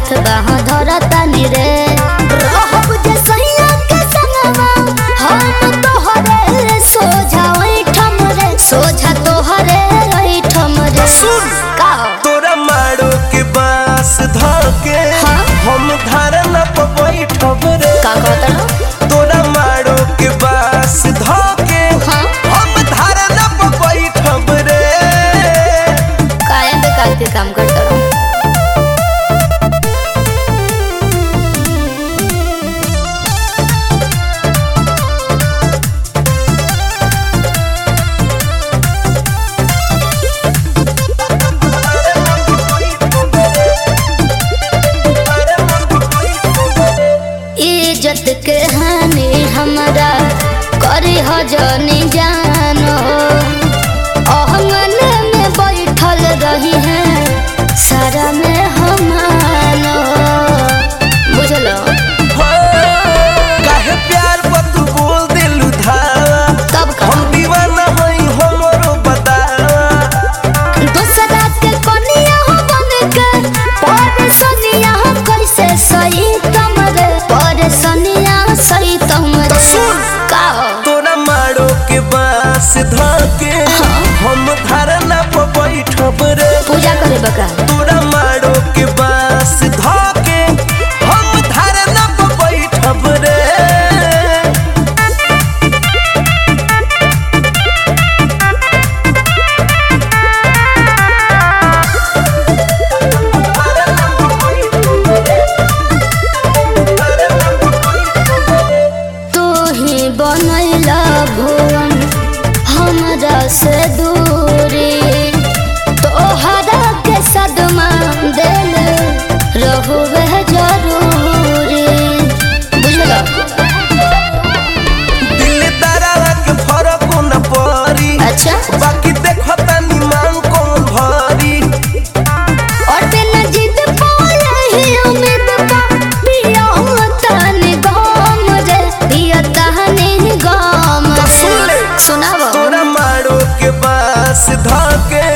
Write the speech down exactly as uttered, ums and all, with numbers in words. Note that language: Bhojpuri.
हाथ बाह धरता नी रे रहब जे सैया के संगवा हम तोहरे सोझा ओइठम रे सोझा तोहरे ओइठम रे सुन का तोरा मारो के बास धके हाँ? हम धारना पर बैठब रे का कहता तोरा मारो के बास धके हाँ? हम धारना पर बैठब रे काहे बेकार के काम करता रहो इज्जत के हानि हमारा करी हो जनी जानो अहंगन में बैठल रही है सारा में हमानो बुझलो काहे प्यार पर तू बोल दिलु धावा तब का हम दीवाना हई हमरो बतावा दूसरा के कनिया हो बन के पर सोनिया हो कैसे सही तमरे पर सोनिया सही तमरे सुन का हो तोरा मारो के बास धके हम धारना पर बैठब रे पूजा करे बका तोरा मारो के बास धके हम धारना पर बैठब रे तू ही बनैला भुवन हमरा से दूरी तोहरा के सदमा दिल रहुवे जरूरी बुझलो दिल दरारा के फरक न पड़ी अच्छा बाकी देखो तनी मांग कौन भरी और बिना जिद पाले ही उम्मीद पा पिया तनी गम रे पिया तनी गम सुन ले। सुनावो तोरा मारो के बास धके